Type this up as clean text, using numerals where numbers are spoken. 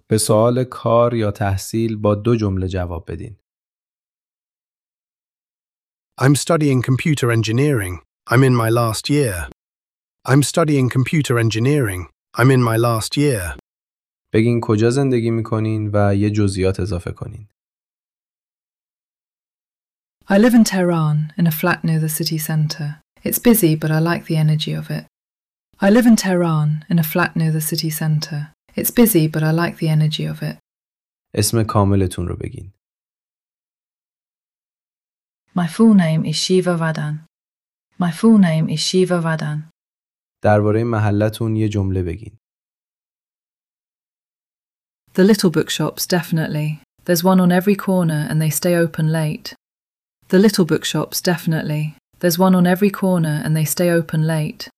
به سوال کار یا تحصیل با 2 جمله جواب بدین. I'm studying computer engineering. I'm in my last year. I'm studying computer engineering. I'm in my last year. بگین کجا زندگی میکنین و یه جزئیات اضافه کنین. I live in Tehran, in a flat near the city centre. It's busy, but I like the energy of it. I live in Tehran, in a flat near the city centre. It's busy, but I like the energy of it. اسم کاملتون رو بگین. My full name is Shiva Vadan. My full name is Shiva Vadan. درباره محلتون یه جمله بگین. The little bookshops, definitely. There's one on every corner and they stay open late. The little bookshops, definitely. There's one on every corner and they stay open late.